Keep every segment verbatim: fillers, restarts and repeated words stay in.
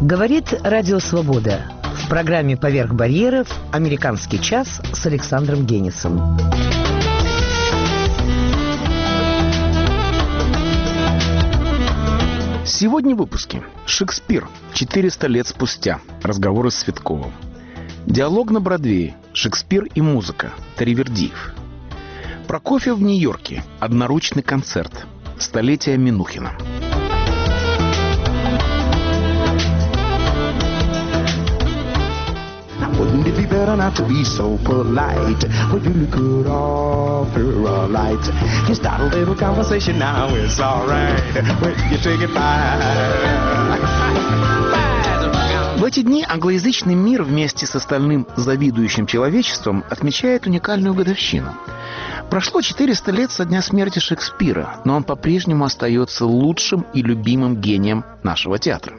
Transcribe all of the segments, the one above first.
Говорит Радио Свобода. В программе «Поверх барьеров» «Американский час» с Александром Генисом. Сегодня в выпуске. Шекспир. четыреста лет спустя. Разговоры с Цветковым. Диалог на Бродвее. Шекспир и музыка. Таривердиев. Прокофьев в Нью-Йорке. Одноручный концерт. Столетие Минухина. Wouldn't it be better not to be so polite? Well, you could offer a light. You start a little conversation now, it's alright. When you take it by. В эти дни англоязычный мир вместе с остальным завидующим человечеством отмечает уникальную годовщину. Прошло четыреста лет со дня смерти Шекспира, но он по-прежнему остается лучшим и любимым гением нашего театра.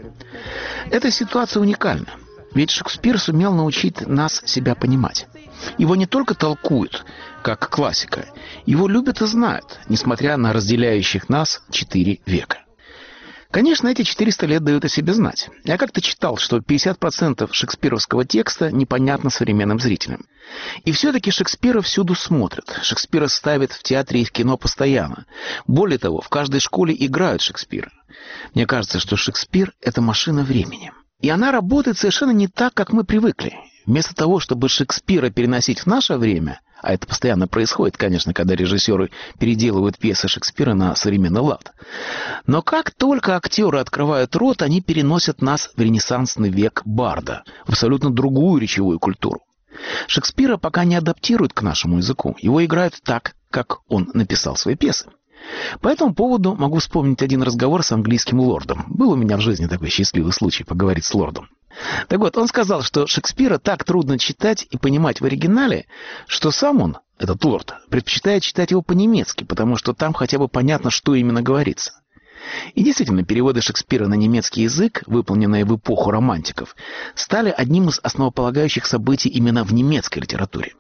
Эта ситуация уникальна. Ведь Шекспир сумел научить нас себя понимать. Его не только толкуют, как классика, его любят и знают, несмотря на разделяющих нас четыре века. Конечно, эти четыреста лет дают о себе знать. Я как-то читал, что пятьдесят процентов шекспировского текста непонятно современным зрителям. И все-таки Шекспира всюду смотрят. Шекспира ставят в театре и в кино постоянно. Более того, в каждой школе играют Шекспира. Мне кажется, что Шекспир — это машина времени. И она работает совершенно не так, как мы привыкли. Вместо того, чтобы Шекспира переносить в наше время, а это постоянно происходит, конечно, когда режиссеры переделывают пьесы Шекспира на современный лад. Но как только актеры открывают рот, они переносят нас в ренессансный век Барда, в абсолютно другую речевую культуру. Шекспира пока не адаптируют к нашему языку. Его играют так, как он написал свои пьесы. По этому поводу могу вспомнить один разговор с английским лордом. Был у меня в жизни такой счастливый случай поговорить с лордом. Так вот, он сказал, что Шекспира так трудно читать и понимать в оригинале, что сам он, этот лорд, предпочитает читать его по-немецки, потому что там хотя бы понятно, что именно говорится. И действительно, переводы Шекспира на немецкий язык, выполненные в эпоху романтиков, стали одним из основополагающих событий именно в немецкой литературе.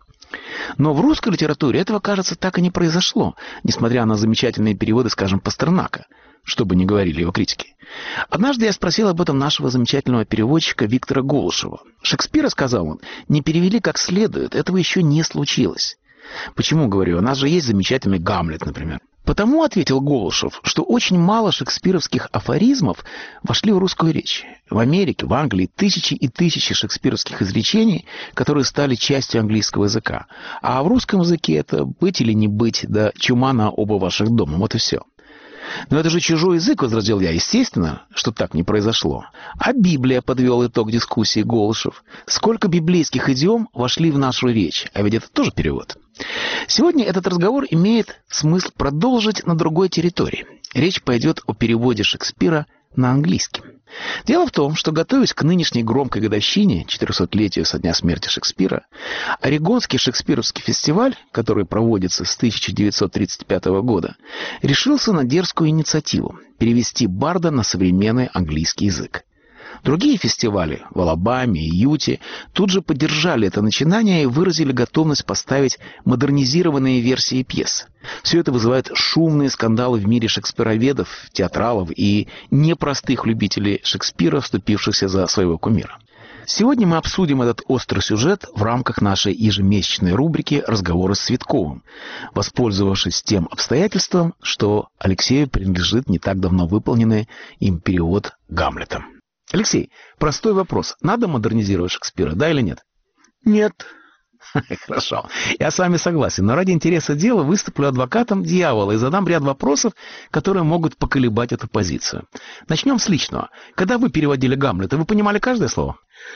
Но в русской литературе этого, кажется, так и не произошло, несмотря на замечательные переводы, скажем, Пастернака, что бы ни говорили его критики. Однажды я спросил об этом нашего замечательного переводчика Виктора Голышева. Шекспира, сказал он, не перевели как следует, этого еще не случилось. Почему, говорю, у нас же есть замечательный Гамлет, например. Потому, ответил Голышев, что очень мало шекспировских афоризмов вошли в русскую речь. В Америке, в Англии тысячи и тысячи шекспировских изречений, которые стали частью английского языка. А в русском языке это быть или не быть, да чума на оба ваших дома, вот и все. Но это же чужой язык, возразил я. Естественно, что так не произошло. А Библия, подвел итог дискуссии Голышев. Сколько библейских идиом вошли в нашу речь? А ведь это тоже перевод. Сегодня этот разговор имеет смысл продолжить на другой территории. Речь пойдет о переводе Шекспира на английский. Дело в том, что, готовясь к нынешней громкой годовщине, четырехсотлетию со дня смерти Шекспира, Орегонский шекспировский фестиваль, который проводится с тысяча девятьсот тридцать пятого года, решился на дерзкую инициативу перевести Барда на современный английский язык. Другие фестивали в Алабаме и Юте тут же поддержали это начинание и выразили готовность поставить модернизированные версии пьес. Все это вызывает шумные скандалы в мире шекспироведов, театралов и непростых любителей Шекспира, вступившихся за своего кумира. Сегодня мы обсудим этот острый сюжет в рамках нашей ежемесячной рубрики «Разговоры с Цветковым», воспользовавшись тем обстоятельством, что Алексею принадлежит не так давно выполненный им перевод Гамлета. Алексей, простой вопрос. Надо модернизировать Шекспира, да или нет? Нет. Хорошо. Я с вами согласен, но ради интереса дела выступлю адвокатом дьявола и задам ряд вопросов, которые могут поколебать эту позицию. Начнем с личного. Когда вы переводили Гамлета, вы понимали каждое слово?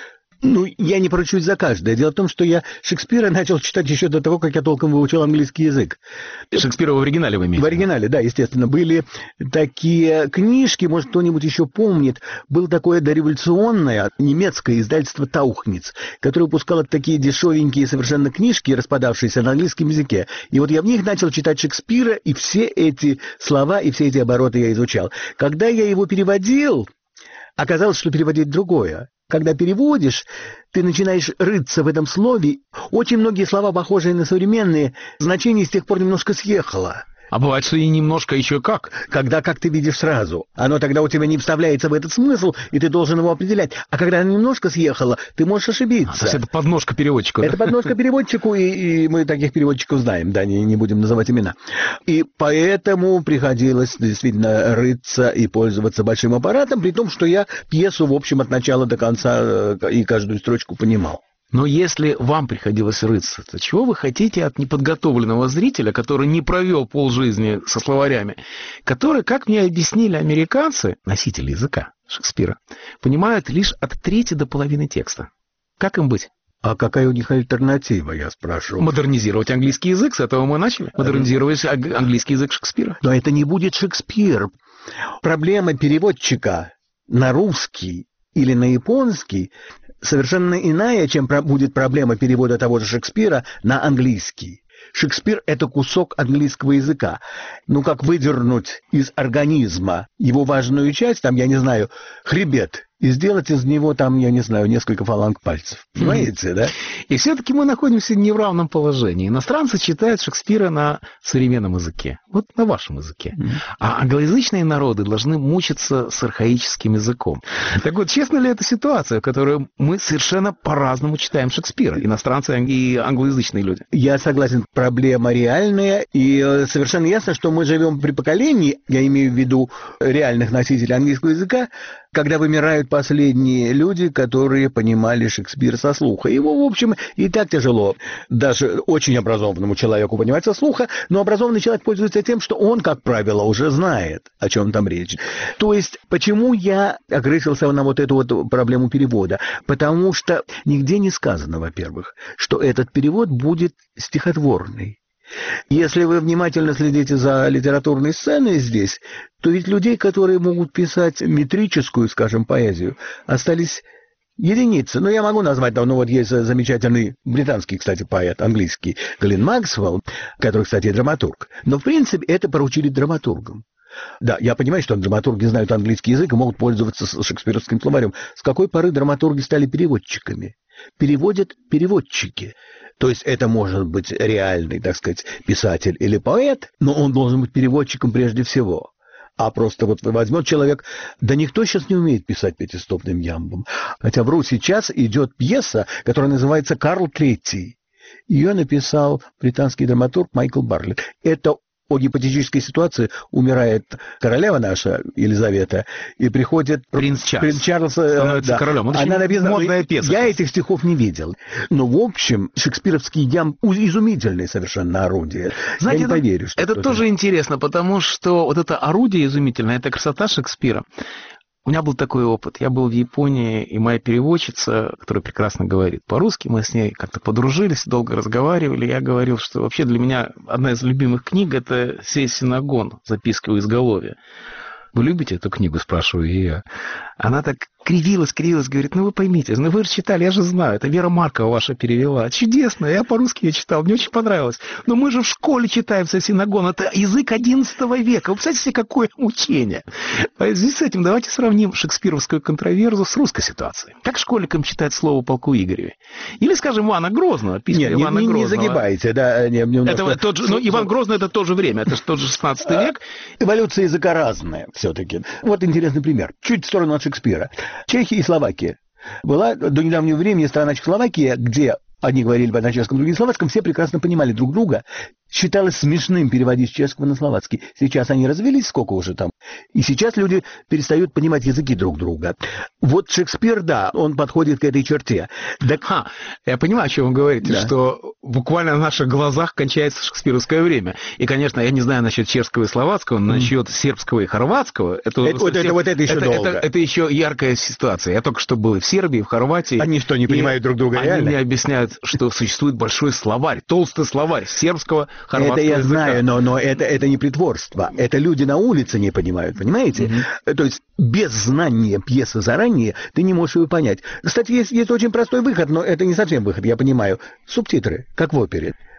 Ну, я не поручусь за каждое. Дело в том, что я Шекспира начал читать еще до того, как я толком выучил английский язык. Шекспира в оригинале вы имеете? В оригинале, да, естественно. Были такие книжки, может, кто-нибудь еще помнит. Было такое дореволюционное немецкое издательство «Таухниц», которое выпускало такие дешевенькие совершенно книжки, распадавшиеся на английском языке. И вот я в них начал читать Шекспира, и все эти слова, и все эти обороты я изучал. Когда я его переводил, оказалось, что переводить другое. Когда переводишь, ты начинаешь рыться в этом слове. Очень многие слова, похожие на современные, значение с тех пор немножко съехало. А бывает, что и немножко еще как. Когда как ты видишь сразу. Оно тогда у тебя не вставляется в этот смысл, и ты должен его определять. А когда оно немножко съехало, ты можешь ошибиться. А, то есть это подножка переводчику. Это да? подножка переводчику, и, и мы таких переводчиков знаем, да, не, не будем называть имена. И поэтому приходилось действительно рыться и пользоваться большим аппаратом, при том, что я пьесу, в общем, от начала до конца и каждую строчку понимал. Но если вам приходилось рыться, то чего вы хотите от неподготовленного зрителя, который не провел полжизни со словарями, который, как мне объяснили американцы, носители языка Шекспира, понимают лишь от трети до половины текста? Как им быть? А какая у них альтернатива, я спрашиваю? Модернизировать английский язык, с этого мы начали. Модернизировать английский язык Шекспира. Но это не будет Шекспир. Проблема переводчика на русский или на японский совершенно иная, чем будет проблема перевода того же Шекспира на английский. Шекспир – это кусок английского языка. Ну, как выдернуть из организма его важную часть, там, я не знаю, хребет, и сделать из него, там, я не знаю, несколько фаланг пальцев. Понимаете, mm-hmm. да? И все-таки мы находимся не в равном положении. Иностранцы читают Шекспира на современном языке, вот на вашем языке. Mm-hmm. А англоязычные народы должны мучиться с архаическим языком. Так вот, честно ли эта ситуация, в которой мы совершенно по-разному читаем Шекспира, иностранцы и англоязычные люди? Я согласен, проблема реальная, и совершенно ясно, что мы живем при поколении, я имею в виду реальных носителей английского языка, когда вымирают последние люди, которые понимали Шекспира со слуха. Его, в общем, и так тяжело даже очень образованному человеку понимать со слуха, но образованный человек пользуется тем, что он, как правило, уже знает, о чем там речь. То есть, почему я окрысился на вот эту вот проблему перевода? Потому что нигде не сказано, во-первых, что этот перевод будет стихотворный. Если вы внимательно следите за литературной сценой здесь, то ведь людей, которые могут писать метрическую, скажем, поэзию, остались единицы. Но я могу назвать, ну вот есть замечательный британский, кстати, поэт, английский, Глен Максвелл, который, кстати, драматург. Но, в принципе, это поручили драматургам. Да, я понимаю, что драматурги знают английский язык и могут пользоваться шекспировским словарем. С какой поры драматурги стали переводчиками? Переводят переводчики. То есть это может быть реальный, так сказать, писатель или поэт, но он должен быть переводчиком прежде всего. А просто вот возьмет человек, да никто сейчас не умеет писать пятистопным ямбом. Хотя вру, сейчас идет пьеса, которая называется «Карл Третий». Ее написал британский драматург Майкл Барлетт. Это о гипотетической ситуации: умирает королева наша, Елизавета, и приходит принц Чарльз, принц Чарльз становится да. королем. Это Она написана, модная пьеса. Я этих стихов не видел. Но, в общем, шекспировский ямб изумительное совершенно орудие. Знаете, я не это, поверю, что это тоже интересно, потому что вот это орудие изумительное, это красота Шекспира. У меня был такой опыт. Я был в Японии, и моя переводчица, которая прекрасно говорит по-русски, мы с ней как-то подружились, долго разговаривали. Я говорил, что вообще для меня одна из любимых книг – это «Сей Синагон», записки у изголовья. «Вы любите эту книгу?» – спрашиваю я. Она так кривилась, кривилась, говорит: ну вы поймите, ну вы же читали, я же знаю, это Вера Маркова ваша перевела. Чудесно, я по-русски ее читал, мне очень понравилось. Но мы же в школе читаем «Синагон», это язык одиннадцатого века. Вы представляете себе, какое мучение? В связи с этим давайте сравним шекспировскую контроверзу с русской ситуацией. Как школьникам читать слово полку Игореве? Или, скажем, Ивана Грозного, письма Нет, Ивана не, Грозного. Не загибайте, да. Не, немножко... это, тот же, ну, Иван Грозный — это то же время, это же тот же шестнадцатый век. Эволюция языка разная все-таки. Вот интересный пример. Чуть в сторону от Шекспира. Чехия и Словакия. Была до недавнего времени страна Чехословакия, где одни говорили на чешском, другие на словацком, все прекрасно понимали друг друга. Считалось смешным переводить с чешского на словацкий. Сейчас они развелись, сколько уже там. И сейчас люди перестают понимать языки друг друга. Вот Шекспир, да, он подходит к этой черте. Так... Ха, я понимаю, о чем вы говорите, да. Что буквально на наших глазах кончается шекспировское время. И, конечно, я не знаю насчет чешского и словацкого, но mm. насчет сербского и хорватского... Это, это, совсем... это, вот это еще это, долго. Это, это еще яркая ситуация. Я только что был в Сербии, в Хорватии. Они что, не понимают друг друга они реально? Они мне объясняют, что существует большой словарь, толстый словарь сербского, хорватского Это я языка. знаю, но, но это, это не притворство. Это люди на улице не понимают, понимаете? Mm-hmm. То есть без знания пьесы заранее ты не можешь ее понять. Кстати, есть, есть очень простой выход, но это не совсем выход, я понимаю. Субтитры, как в опере.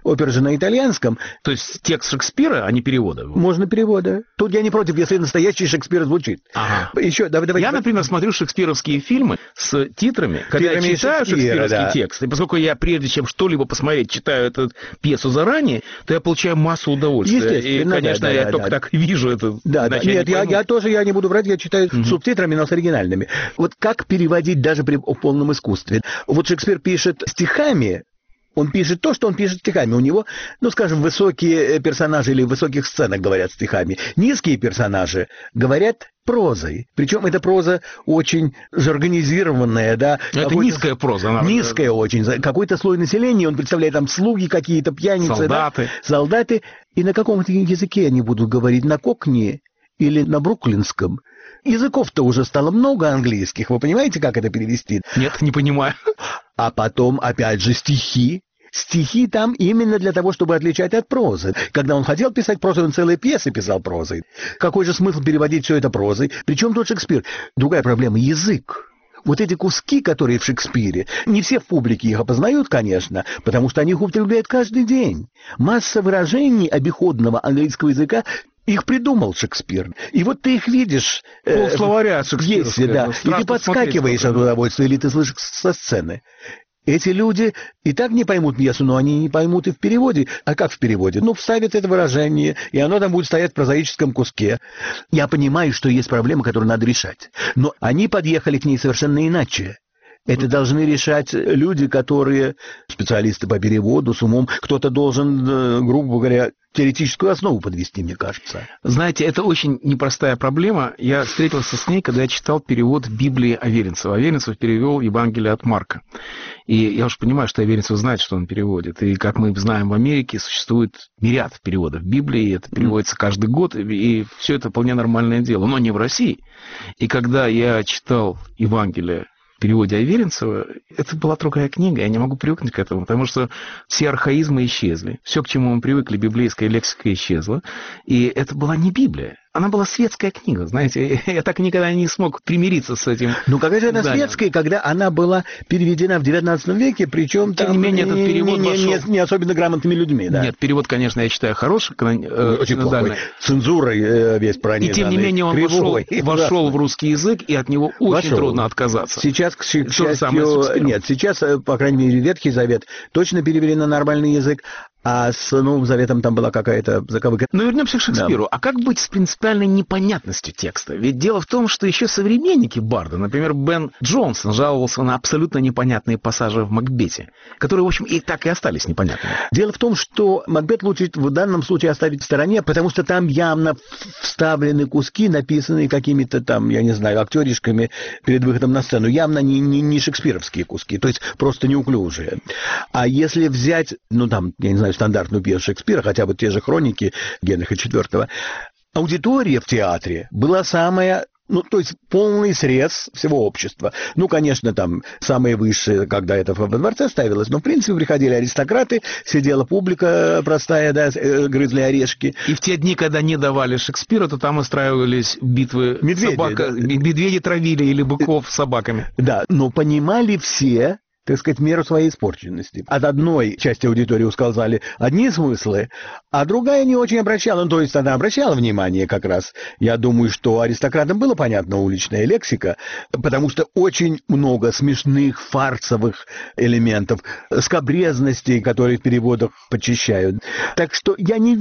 опера же на итальянском. То есть текст Шекспира, а не перевода? Можно перевода. Тут я не против, если настоящий Шекспир звучит. Ага. Еще, давай, давай, я, давай. например, смотрю шекспировские фильмы с титрами, когда Титрами я читаю Шекспира, шекспировский да. текст, и поскольку я, прежде чем что-либо посмотреть, читаю эту пьесу заранее, то я получаю массу удовольствия. И, конечно, да, я да, только да. так вижу это. Да, да. Нет, я, я тоже, я не буду врать, я читаю с субтитрами, но с оригинальными. Вот как переводить даже при полном искусстве? Вот Шекспир пишет стихами, он пишет то, что он пишет стихами. У него, ну, скажем, высокие персонажи или в высоких сценах говорят стихами. Низкие персонажи говорят прозой. Причем эта проза очень жаргонизированная, да. Это низкая проза. Она... Низкая очень. Какой-то слой населения, он представляет там слуги какие-то, пьяницы. Солдаты. Да? Солдаты. И на каком-то языке они будут говорить? На кокни или на бруклинском? Языков-то уже стало много английских. Вы понимаете, как это перевести? Нет, не понимаю. А потом, опять же, стихи. Стихи там именно для того, чтобы отличать от прозы. Когда он хотел писать прозу, он целые пьесы писал прозой. Какой же смысл переводить все это прозой? Причем тут Шекспир? Другая проблема — язык. Вот эти куски, которые в Шекспире, не все в публике их опознают, конечно, потому что они их употребляют каждый день. Масса выражений обиходного английского языка их придумал Шекспир. И вот ты их видишь... Пол словаря шекспировского. Да. И ты подскакиваешь от удовольствия, или ты слышишь со сцены. Эти люди и так не поймут пьесу, но они не поймут и в переводе. А как в переводе? Ну, вставят это выражение, и оно там будет стоять в прозаическом куске. Я понимаю, что есть проблема, которую надо решать. Но они подъехали к ней совершенно иначе. Это должны решать люди, которые специалисты по переводу, с умом. Кто-то должен, грубо говоря, теоретическую основу подвести, мне кажется. Знаете, это очень непростая проблема. Я встретился с ней, когда я читал перевод Библии Аверинцева. Аверинцев перевел Евангелие от Марка. И я уж понимаю, что Аверинцев знает, что он переводит. И, как мы знаем, в Америке существует мириад переводов Библии, и это переводится каждый год, и все это вполне нормальное дело, но не в России. И когда я читал Евангелие в переводе Аверинцева, это была другая книга, я не могу привыкнуть к этому, потому что все архаизмы исчезли, все, к чему мы привыкли, библейская лексика исчезла, и это была не Библия. Она была светская книга, знаете, я так никогда не смог примириться с этим. Ну, какая же она светская, когда она была переведена в девятнадцатом веке, причем Тем там не менее, этот перевод не, не, вошел... не, не особенно грамотными людьми, да? Нет, перевод, конечно, я считаю хороший, э, очень плохой, цензурой э, весь пронизанный. И тем не менее он кривой, вошел, вошел в русский язык, и от него очень вошел. трудно отказаться. Сейчас, к Что счастью, самое нет, сейчас, по крайней мере, Ветхий Завет точно перевели на нормальный язык, а с Новым Заветом там была какая-то заковыка. Но вернемся к Шекспиру. Да. А как быть с принципиальной непонятностью текста? Ведь дело в том, что еще современники Барда, например, Бен Джонсон, жаловался на абсолютно непонятные пассажи в Макбете, которые, в общем, и так и остались непонятными. Дело в том, что Макбет лучше в данном случае оставить в стороне, потому что там явно вставлены куски, написанные какими-то там, я не знаю, актеришками перед выходом на сцену. Явно не, не, не шекспировские куски, то есть просто неуклюжие. А если взять, ну там, я не знаю, стандартную пьесу Шекспира, хотя бы те же хроники Генриха четвёртого, аудитория в театре была самая, ну, то есть полный срез всего общества. Ну, конечно, там самые высшие, когда это во дворце ставилось, но, в принципе, приходили аристократы, сидела публика простая, да, грызли орешки. И в те дни, когда не давали Шекспира, то там устраивались битвы медведи, собака, да. медведи травили или быков с собаками. Да, но понимали все, так сказать, меру своей испорченности. От одной части аудитории ускользали одни смыслы, а другая не очень обращала. Ну, то есть она обращала внимание как раз. Я думаю, что аристократам было понятна уличная лексика, потому что очень много смешных, фарсовых элементов, скабрезностей, которые в переводах почищают. Так что я не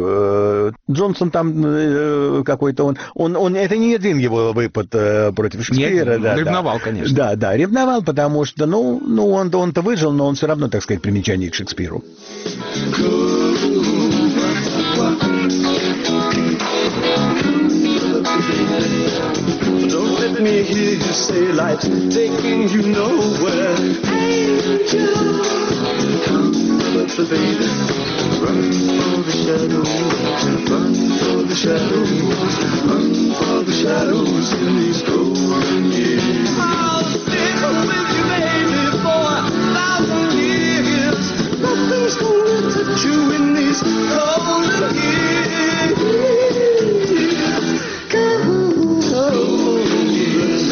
верю. Джонсон там какой-то он... он, он это не один его выпад против Шекспира. Нет, да, ревновал, да. конечно. Да, да, ревновал, потому что, ну, Ну, он-то, он-то выжил, но он все равно, так сказать, примечание к Шекспиру. Don't let me hear you say life's taking you nowhere. Angel, come, baby, run for the shadows, run for the shadows, run for the shadows in these golden years. I'll stick with you, baby, for a thousand years. Nothing's gonna touch you in these golden years.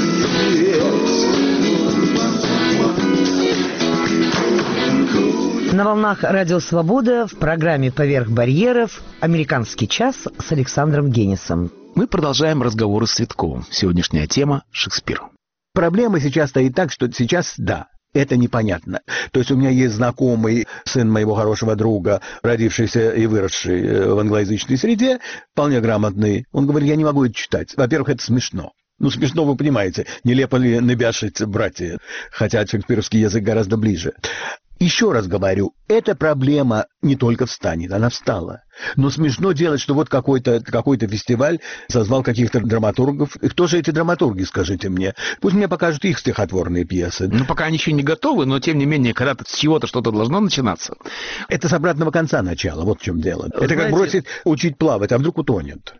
Golden years. На волнах Радио Свобода в программе «Поверх барьеров» «Американский час» с Александром Генисом. Мы продолжаем разговоры с Цветковым. Сегодняшняя тема — Шекспир. Проблема сейчас стоит так, что сейчас, да, это непонятно. То есть у меня есть знакомый сын моего хорошего друга, родившийся и выросший в англоязычной среде, вполне грамотный. Он говорит, я не могу это читать. Во-первых, это смешно. Ну, смешно, вы понимаете, нелепо ли набяшить братья, хотя шекспировский язык гораздо ближе. Еще раз говорю, эта проблема не только встанет, она встала. Но смешно делать, что вот какой-то, какой-то фестиваль созвал каких-то драматургов. И кто же эти драматурги, скажите мне? Пусть мне покажут их стихотворные пьесы. Ну, пока они еще не готовы, но, тем не менее, когда-то с чего-то что-то должно начинаться. Это с обратного конца начала, вот в чем дело. Вы это знаете, как бросить учить плавать, а вдруг утонет.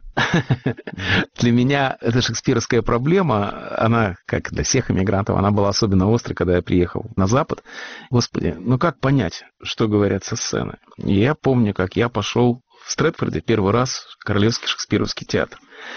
Для меня эта шекспировская проблема, она, как для всех иммигрантов, она была особенно острой, когда я приехал на Запад. Господи, ну как понять, что говорят со сцены? И я помню, как я пошел в Стрэдфорде первый раз в Королевский шекспировский театр.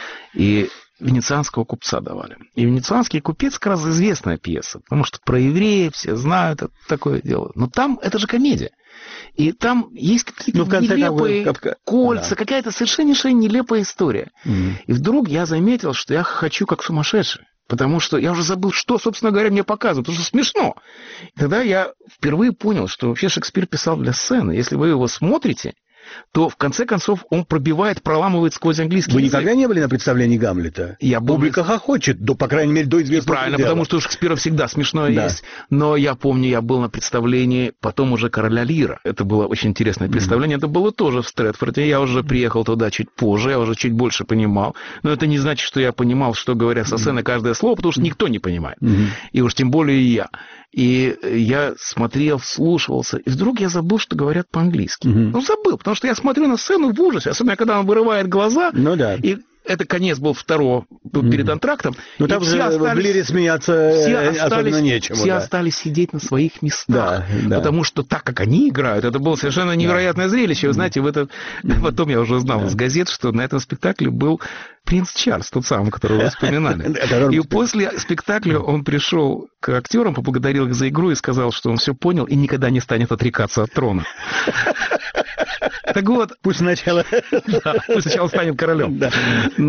И «Венецианского купца» давали. И «Венецианский купец» как раз известная пьеса, потому что про евреев все знают, это такое дело. Но там это же комедия. И там есть какие-то ну, нелепые как... кольца, да. Какая-то совершеннейшая нелепая история. Mm-hmm. И вдруг я заметил, что я хочу как сумасшедший. Потому что я уже забыл, что, собственно говоря, мне показывают, потому что смешно. И тогда я впервые понял, что вообще Шекспир писал для сцены. Если вы его смотрите, то в конце концов он пробивает, проламывает сквозь английский Вы язык. никогда не были на представлении Гамлета? Я был... Публика хохочет, до, по крайней мере, до известного Правильно, дела. потому что у Шекспира всегда смешное да. есть. Но я помню, я был на представлении потом уже «Короля Лира». Это было очень интересное представление. Mm-hmm. Это было тоже в Стрэдфорде. Я уже приехал туда чуть позже, я уже чуть больше понимал. Но это не значит, что я понимал, что говорят со сцены каждое слово, потому что никто не понимает. Mm-hmm. И уж тем более и я. И я смотрел, вслушивался, и вдруг я забыл, что говорят по-английски. Mm-hmm. Ну, забыл, потому что я смотрю на сцену в ужасе, особенно когда он вырывает глаза. Ну да. И это конец был второго mm-hmm. перед антрактом. Ну там же остались, в Лире смеяться все остались, особенно нечему. Все да. остались сидеть на своих местах. Да, да. Потому что так, как они играют, это было совершенно невероятное да. зрелище. Вы знаете, в это... mm-hmm. потом я уже узнал да. из газет, что на этом спектакле был принц Чарльз, тот самый, которого вы вспоминали. И после спектакля он пришел к актерам, поблагодарил их за игру и сказал, что он все понял и никогда не станет отрекаться от трона. Так вот... Пусть сначала... Да, пусть сначала станет королем. Да.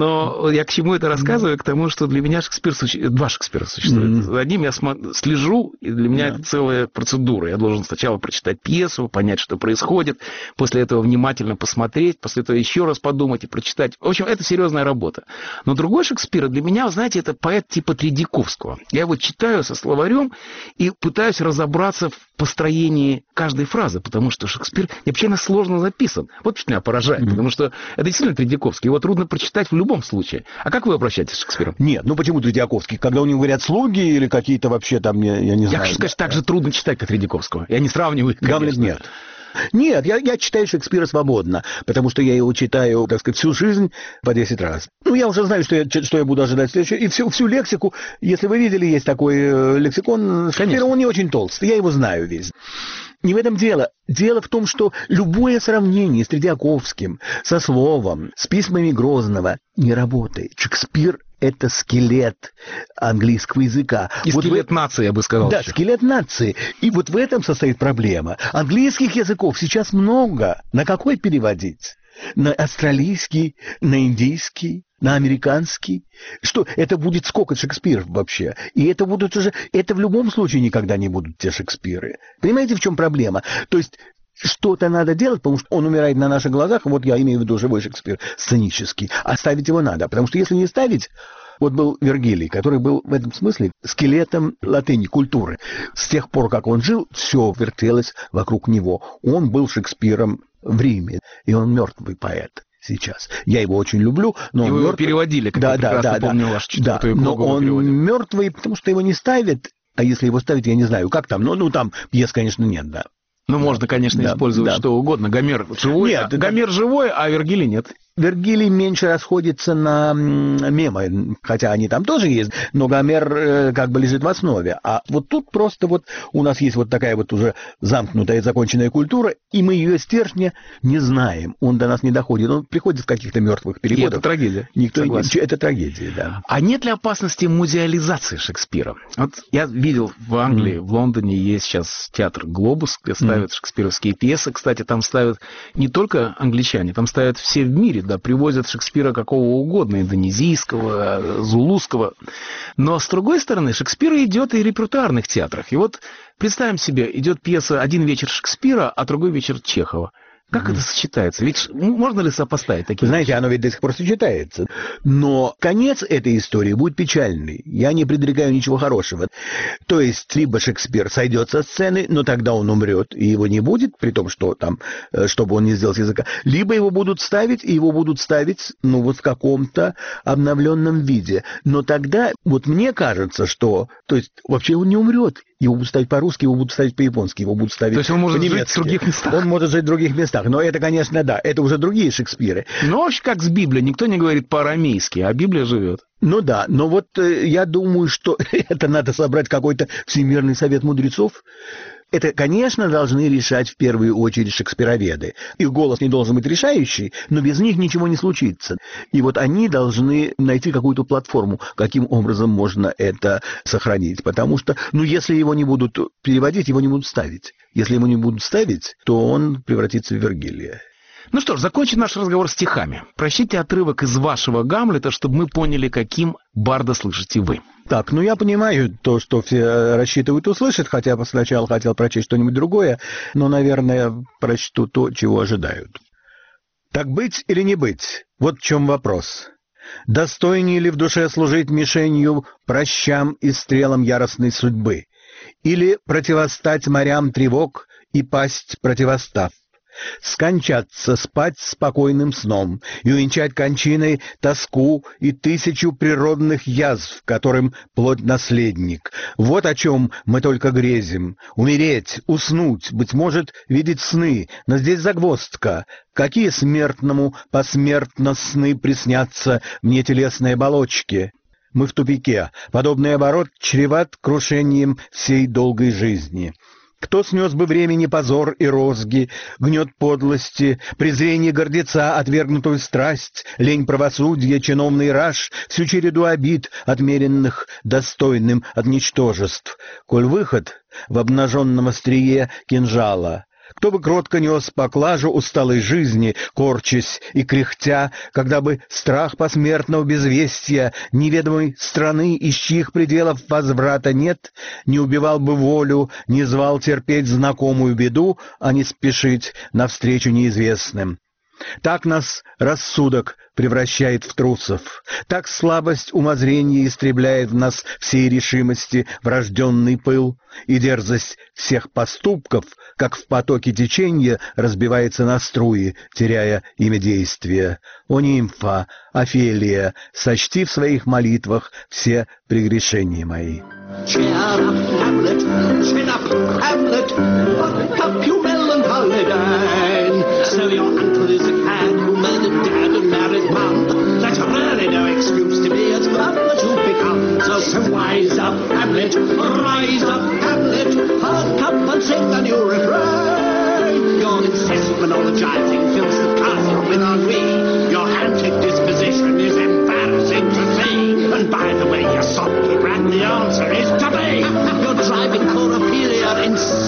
Но я к чему это рассказываю? К тому, что для меня Шекспир... Два Шекспира существуют. За одним я слежу, и для меня это целая процедура. Я должен сначала прочитать пьесу, понять, что происходит, после этого внимательно посмотреть, после этого еще раз подумать и прочитать. В общем, это серьезная работа. Но другой Шекспир для меня, вы знаете, это поэт типа Тредьяковского. Я его читаю со словарем и пытаюсь разобраться в построении каждой фразы, потому что Шекспир необычайно сложно записан. Вот что меня поражает, mm-hmm. потому что это действительно Тредьяковский. Его трудно прочитать в любом случае. А как вы обращаетесь с Шекспиром? Нет, ну почему Тредьяковский? Когда у него говорят слуги или какие-то вообще там, я, я не я знаю. Я хочу сказать, так же трудно читать, как Тредьяковского. Я не сравниваю их, конечно. Гамлет нет. Нет, я, я читаю Шекспира свободно, потому что я его читаю, так сказать, всю жизнь по десять раз. Ну, я уже знаю, что я, что я буду ожидать следующего. И всю, всю лексику, если вы видели, есть такой лексикон Шекспира, он не очень толстый, я его знаю весь. Не в этом дело. Дело в том, что любое сравнение с Тредьяковским, со словом, с письмами Грозного не работает. Шекспир — это скелет английского языка. И вот скелет в... нации, я бы сказал. Да, еще. скелет нации. И вот в этом состоит проблема. Английских языков сейчас много. На какой переводить? На австралийский, на индийский, на американский. Что, это будет сколько Шекспиров вообще? И это будут уже... Это в любом случае никогда не будут те Шекспиры. Понимаете, в чем проблема? То есть... Что-то надо делать, потому что он умирает на наших глазах, вот я имею в виду живой Шекспир, сценический, а ставить его надо, потому что если не ставить, вот был Вергилий, который был в этом смысле скелетом латыни, культуры. С тех пор, как он жил, все вертелось вокруг него. Он был Шекспиром в Риме, и он мертвый поэт сейчас. Я его очень люблю, но его он мертвый. Переводили, как да, я прекрасно да, да, помню да, ваш четвертую да, но он переводили. мертвый, потому что его не ставят, а если его ставят, я не знаю, как там, ну, ну там пьес, конечно, нет, да. Ну, можно, конечно, да, использовать да. что угодно. Гомер живой, нет, а, Гомер живой, а Вергилий нет. Вергилий меньше расходится на мемы, хотя они там тоже есть, но Гомер э, как бы лежит в основе. А вот тут просто вот у нас есть вот такая вот уже замкнутая, законченная культура, и мы ее стержня не знаем. Он до нас не доходит. Он приходит в каких-то мертвых переводах. И это трагедия. Никто... Согласен. Это трагедия, да. А нет ли опасности музеализации Шекспира? Вот я видел в Англии, mm. в Лондоне есть сейчас театр «Глобус», где ставят mm. шекспировские пьесы. Кстати, там ставят не только англичане, там ставят все в мире, да, привозят Шекспира какого угодно, индонезийского, зулусского. Но, с другой стороны, Шекспир идет и в репертуарных театрах. И вот представим себе, идет пьеса «Один вечер Шекспира», а другой вечер Чехова. Как mm-hmm. это сочетается? Ведь можно ли сопоставить такие? Вы знаете, оно ведь до сих пор сочетается. Но конец этой истории будет печальный. Я не предрекаю ничего хорошего. То есть, либо Шекспир сойдет со сцены, но тогда он умрет, и его не будет, при том, что там, чтобы он не сделал с языка. Либо его будут ставить, и его будут ставить, ну, вот в каком-то обновленном виде. Но тогда, вот мне кажется, что, то есть, вообще он не умрет. Его будут ставить по-русски, его будут ставить по-японски, его будут ставить по-немецки. То есть он может жить в других местах? Он может жить в других местах. Но это, конечно, да, это уже другие Шекспиры. Ну, вообще, как с Библией. Никто не говорит по-арамейски, а Библия живет. Ну да, но вот э, я думаю, что это надо собрать какой-то Всемирный совет мудрецов. Это, конечно, должны решать в первую очередь шекспироведы. Их голос не должен быть решающий, но без них ничего не случится. И вот они должны найти какую-то платформу, каким образом можно это сохранить. Потому что, ну, если его не будут переводить, его не будут ставить. Если его не будут ставить, то он превратится в Вергилия. Ну что ж, закончим наш разговор стихами. Прочтите отрывок из вашего Гамлета, чтобы мы поняли, каким барда слышите вы. Так, ну я понимаю то, что все рассчитывают услышать, хотя сначала хотел прочесть что-нибудь другое, но, наверное, прочту то, чего ожидают. Так быть или не быть? Вот в чем вопрос. Достойнее ли в душе служить мишенью прощам и стрелам яростной судьбы? Или противостать морям тревог и пасть противостав? Скончаться, спать спокойным сном и увенчать кончиной тоску и тысячу природных язв, которым плоть наследник. Вот о чем мы только грезим. Умереть, уснуть, быть может, видеть сны, но здесь загвоздка. Какие смертному посмертно сны приснятся мне телесной оболочке? Мы в тупике. Подобный оборот чреват крушением всей долгой жизни. Кто снес бы времени позор и розги, гнет подлости, презрение гордеца, отвергнутую страсть, лень правосудия, чиновный раж, всю череду обид, отмеренных достойным от ничтожеств, коль выход в обнаженном острие кинжала? Кто бы кротко нес поклажу усталой жизни, корчась и кряхтя, когда бы страх посмертного безвестия, неведомой страны, из чьих пределов возврата нет, не убивал бы волю, не звал терпеть знакомую беду, а не спешить навстречу неизвестным. Так нас рассудок превращает в трусов, так слабость умозрения истребляет в нас всей решимости врожденный пыл, и дерзость всех поступков, как в потоке течения, разбивается на струи, теряя имя действия. О, нимфа, Офелия, сочти в своих молитвах все прегрешения мои. Cheer up, Hamlet, chin up, Hamlet, what up, you melancholy Dane? So your uncle is a cad who murdered dad and married mum. That's really no excuse to be as blunt as you've become. So, so wise up, Hamlet, rise up, Hamlet, hark up and sing the new refrain. Your incessant monologizing fills the castle with ennui. Your antic disposition is embarrassing to see. And by the way you sobbed and ran, the answer is to be. You're driving poor Ophelia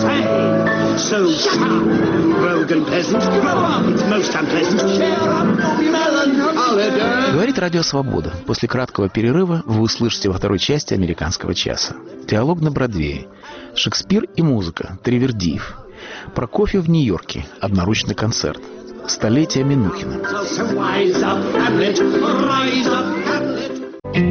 insane. So shout, rogue and peasant, grow up, it's most unpleasant. Cheer up, melancholy day. Говорит Радио Свобода. После краткого перерыва вы услышите во второй части «Американского часа». Диалог на Бродвее. Шекспир и музыка. Тривердиев. Прокофьев в Нью-Йорке. Одноручный концерт. Столетие Минухина. So, so wise up, Hamlet, rise up, Hamlet.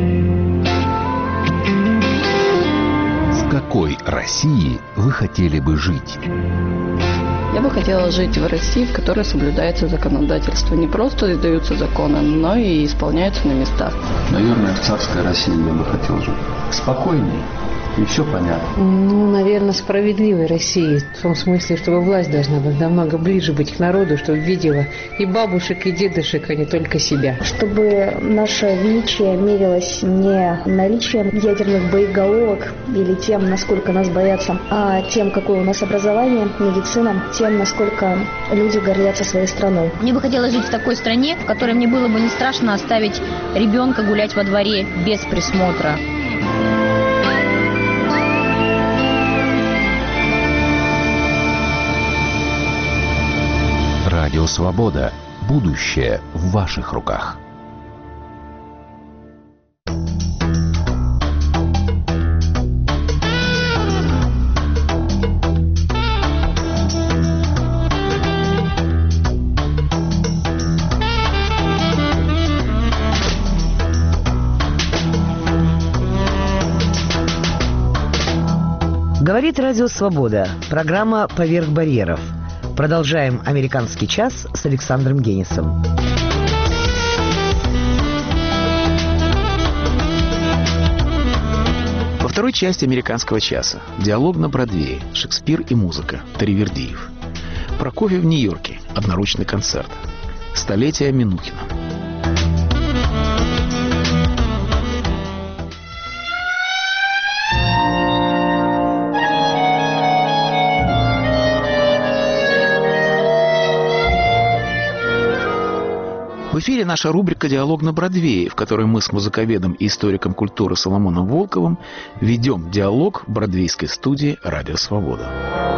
В какой России вы хотели бы жить? Я бы хотела жить в России, в которой соблюдается законодательство. Не просто издаются законы, но и исполняются на местах. Наверное, в царской России я бы хотел жить. Спокойнее, и все понятно. Ну, наверное, справедливой России. В том смысле, чтобы власть должна быть намного ближе быть к народу, чтобы видела и бабушек, и дедушек, а не только себя. Чтобы наше величие мерилось не наличием ядерных боеголовок или тем, насколько нас боятся, а тем, какое у нас образование, медицина, тем, насколько люди гордятся своей страной. Мне бы хотелось жить в такой стране, в которой мне было бы не страшно оставить ребенка гулять во дворе без присмотра. Радио «Свобода». Будущее в ваших руках. Говорит Радио «Свобода». Программа «Поверх барьеров». Продолжаем «Американский час» с Александром Генисом. Во второй части «Американского часа» диалог на Бродвее, Шекспир и музыка, Таривердиев. Прокофьев в Нью-Йорке, одноручный концерт. Столетие Минухина. В эфире наша рубрика «Диалог на Бродвее», в которой мы с музыковедом и историком культуры Соломоном Волковым ведем диалог в бродвейской студии «Радио Свобода».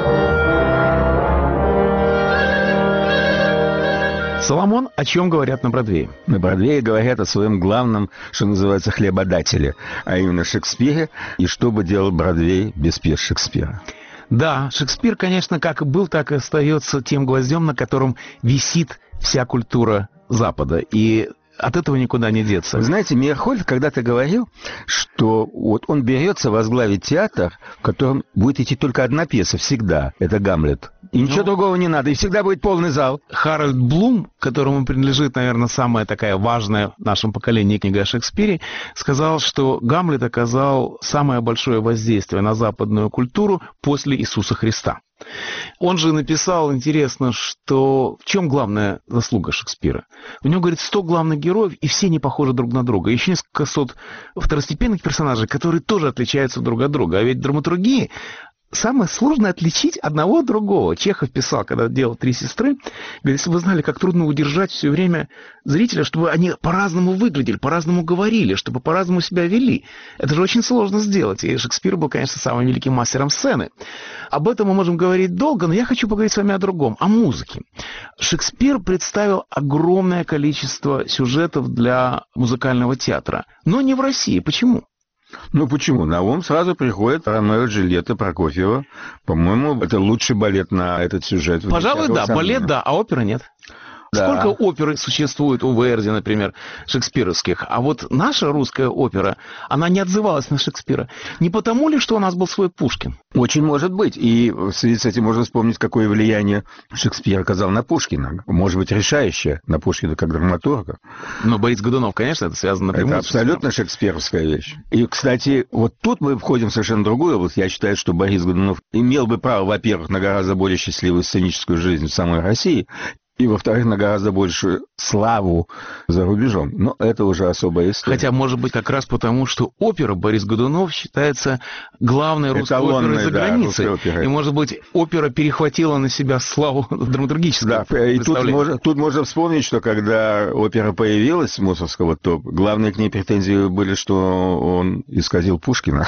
Соломон, о чем говорят на Бродвее? На Бродвее говорят о своем главном, что называется, хлебодателе, а именно Шекспире, и что бы делал Бродвей без пьес Шекспира. Да, Шекспир, конечно, как и был, так и остается тем гвоздем, на котором висит вся культура Запада, и от этого никуда не деться. Вы знаете, Мейерхольд когда-то говорил, что вот он берется возглавить театр, в котором будет идти только одна пьеса всегда, это «Гамлет». И ничего ну, другого не надо, и всегда будет полный зал. Харальд Блум, которому принадлежит, наверное, самая такая важная в нашем поколении книга о Шекспире, сказал, что Гамлет оказал самое большое воздействие на западную культуру после Иисуса Христа. Он же написал, интересно, что в чем главная заслуга Шекспира? У него, говорит, сто главных героев, и все не похожи друг на друга. Еще несколько сот второстепенных персонажей, которые тоже отличаются друг от друга. А ведь в драматургии самое сложное отличить одного от другого. Чехов писал, когда делал «Три сестры», говорит, если бы вы знали, как трудно удержать все время зрителя, чтобы они по-разному выглядели, по-разному говорили, чтобы по-разному себя вели. Это же очень сложно сделать. И Шекспир был, конечно, самым великим мастером сцены. Об этом мы можем говорить долго, но я хочу поговорить с вами о другом, о музыке. Шекспир представил огромное количество сюжетов для музыкального театра, но не в России. Почему? Ну почему? На ум сразу приходит Ромео и Джульетта Прокофьева. По-моему, это лучший балет на этот сюжет. Пожалуй, да. Балет, да, а опера нет. Да. Сколько оперы существует у Верди, например, шекспировских, а вот наша русская опера, она не отзывалась на Шекспира. Не потому ли, что у нас был свой Пушкин? Очень может быть. И в связи с этим можно вспомнить, какое влияние Шекспир оказал на Пушкина. Может быть, решающее на Пушкина как драматурга. Но Борис Годунов, конечно, это связано напрямую. Это абсолютно шекспировская вещь. И, кстати, вот тут мы входим в совершенно другую область. Я считаю, что Борис Годунов имел бы право, во-первых, на гораздо более счастливую сценическую жизнь в самой России, и, во-вторых, на гораздо большую славу за рубежом. Но это уже особая история. Хотя, может быть, как раз потому, что опера Борис Годунов считается главной русской оперой за границей. Да, и, может быть, опера перехватила на себя славу драматургическую. Да, и тут можно, тут можно вспомнить, что когда опера появилась, Мусоргского, то главные к ней претензии были, что он исказил Пушкина.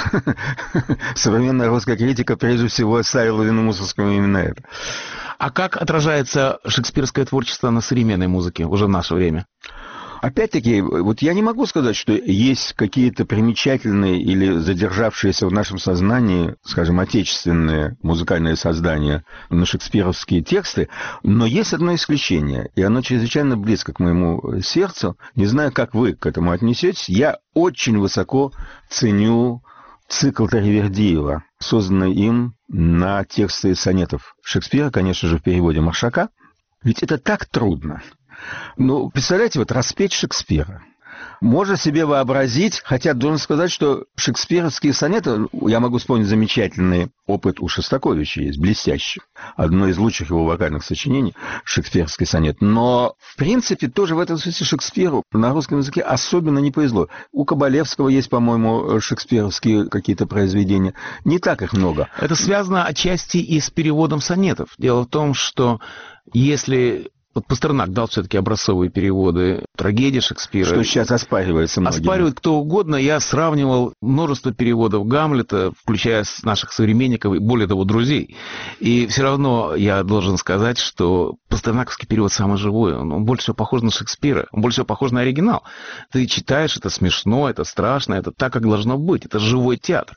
Современная русская критика, прежде всего, ставила вину Мусоргскому именно это. А как отражается шекспировское творчество на современной музыке уже в наше время? Опять-таки, вот я не могу сказать, что есть какие-то примечательные или задержавшиеся в нашем сознании, скажем, отечественные музыкальные создания на шекспировские тексты, но есть одно исключение, и оно чрезвычайно близко к моему сердцу. Не знаю, как вы к этому отнесетесь. Я очень высоко ценю цикл Таривердиева, созданный им на тексты сонетов Шекспира, конечно же, в переводе Маршака. Ведь это так трудно. Ну, представляете, вот распеть Шекспира, можно себе вообразить, хотя должен сказать, что шекспировские сонеты, я могу вспомнить замечательный опыт у Шостаковича есть, блестящий. Одно из лучших его вокальных сочинений – шекспировский сонет. Но, в принципе, тоже в этом смысле Шекспиру на русском языке особенно не повезло. У Кабалевского есть, по-моему, шекспировские какие-то произведения. Не так их много. Это связано отчасти и с переводом сонетов. Дело в том, что если... Вот Пастернак дал все-таки образцовые переводы трагедии Шекспира. Что сейчас оспаривается многими. Оспаривает кто угодно. Я сравнивал множество переводов Гамлета, включая наших современников и, более того, друзей. И все равно я должен сказать, что пастернаковский перевод самый живой. Он, он больше всего похож на Шекспира. Он больше всего похож на оригинал. Ты читаешь, это смешно, это страшно, это так, как должно быть. Это живой театр.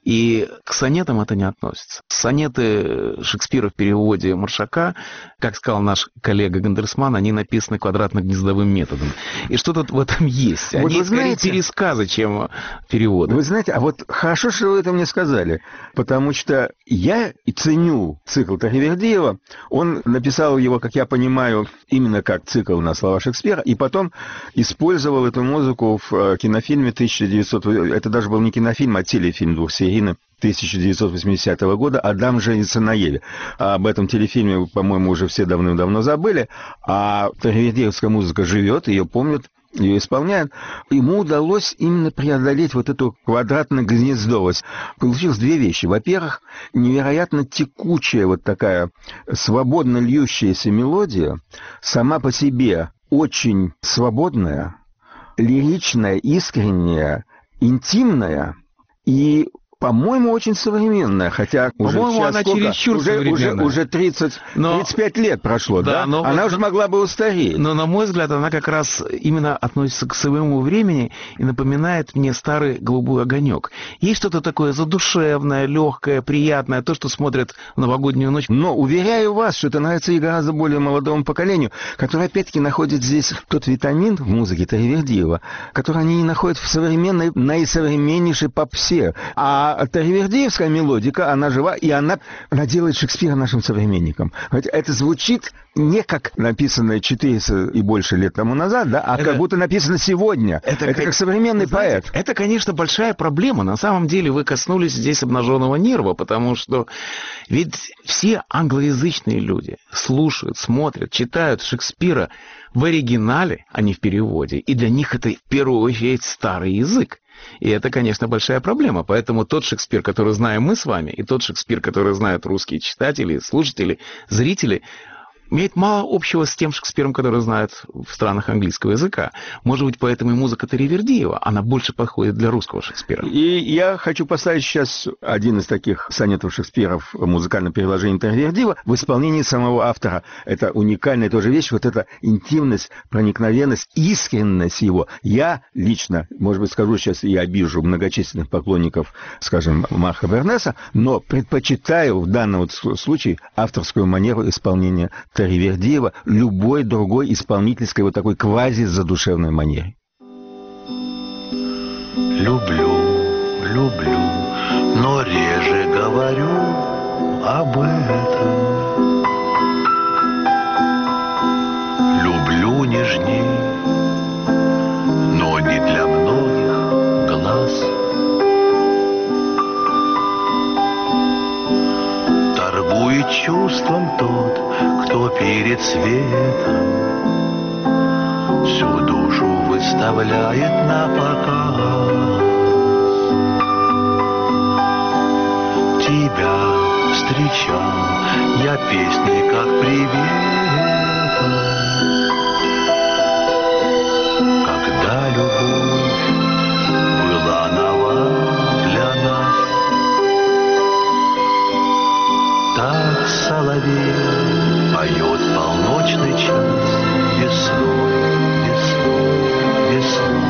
И к сонетам это не относится. Сонеты Шекспира в переводе Маршака, как сказал наш коллега Гандерсман, они написаны квадратно-гнездовым методом. И что-то в этом есть. Вот они вы скорее знаете, пересказы, чем переводы. Вы знаете, а вот хорошо, что вы это мне сказали, потому что я и ценю цикл Таривердиева. Он написал его, как я понимаю, именно как цикл на слова Шекспира, и потом использовал эту музыку в кинофильме тысяча девятьсот... Это даже был не кинофильм, а телефильм двухсерийный тысяча девятьсот восьмидесятого года «Адам женится на Еве». Об этом телефильме, по-моему, уже все давным-давно забыли, а таривердиевская музыка живет, ее помнят, ее исполняют. Ему удалось именно преодолеть вот эту квадратно-гнездовость. Получилось две вещи. Во-первых, невероятно текучая вот такая свободно льющаяся мелодия, сама по себе очень свободная, лиричная, искренняя, интимная и, по-моему, очень современная, хотя уже по-моему, сейчас она сколько? чересчур уже, уже, современная. уже тридцать, но... тридцать пять лет прошло, да? да? Но... Она уже могла бы устареть. Но, на мой взгляд, она как раз именно относится к своему времени и напоминает мне старый «Голубой огонек». Есть что-то такое задушевное, легкое, приятное, то, что смотрят в новогоднюю ночь. Но уверяю вас, что это нравится и гораздо более молодому поколению, которое, опять-таки, находит здесь тот витамин в музыке Таривердиева, который они не находят в современной, наисовременнейшей попсе. А таривердиевская мелодика, она жива, и она, она делает Шекспира нашим современником. Это звучит не как написанное четыреста и больше лет тому назад, да, а это, как будто написано сегодня. Это, это как, как современный знаете, поэт. Это, конечно, большая проблема. На самом деле вы коснулись здесь обнаженного нерва, потому что ведь все англоязычные люди слушают, смотрят, читают Шекспира в оригинале, а не в переводе. И для них это в первую очередь старый язык. И это, конечно, большая проблема. Поэтому тот Шекспир, который знаем мы с вами, и тот Шекспир, который знают русские читатели, слушатели, зрители, имеет мало общего с тем Шекспиром, который знают в странах английского языка. Может быть, поэтому и музыка Таривердиева, она больше подходит для русского Шекспира. И я хочу поставить сейчас один из таких сонетов Шекспира в музыкальном переложении Таривердиева в исполнении самого автора. Это уникальная тоже вещь, вот эта интимность, проникновенность, искренность его. Я лично, может быть, скажу сейчас, я обижу многочисленных поклонников, скажем, Марка Бернеса, но предпочитаю в данном вот случае авторскую манеру исполнения Таривердиева любой другой исполнительской вот такой квази-задушевной манере. Люблю, люблю, но реже говорю об этом. Люблю нежней, но не для многих глаз. Торгует чувством тот, кто перед светом всю душу выставляет на показ. Тебя встречал я песней как приветом, когда любовь была нова для нас. Так соловей поет полночный час весной, весной, весной.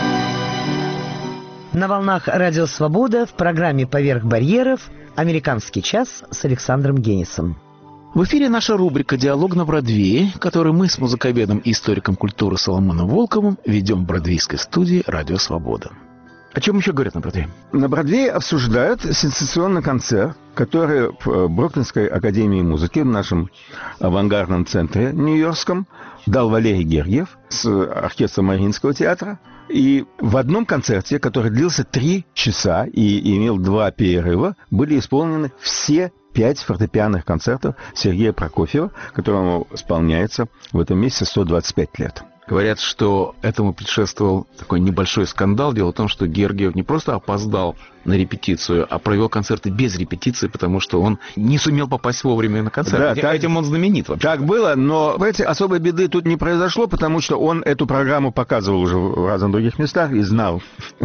На волнах Радио Свобода в программе «Поверх барьеров» «Американский час» с Александром Генисом. В эфире наша рубрика «Диалог на Бродвее», которую мы с музыковедом и историком культуры Соломоном Волковым ведем в бродвейской студии «Радио Свобода». О чем еще говорят на Бродвее? На Бродвее обсуждают сенсационный концерт, который в Бруклинской академии музыки, в нашем авангардном центре нью-йоркском, дал Валерий Гергиев с оркестром Мариинского театра. И в одном концерте, который длился три часа и имел два перерыва, были исполнены все пять фортепианных концертов Сергея Прокофьева, которому исполняется в этом месяце сто двадцать пять лет. Говорят, что этому предшествовал такой небольшой скандал. Дело в том, что Гергиев не просто опоздал на репетицию, а провел концерты без репетиции, потому что он не сумел попасть вовремя на концерт. Да, Этим так, этим он знаменит вообще. Так было, но, знаете, особой беды тут не произошло, потому что он эту программу показывал уже в разных других местах и знал.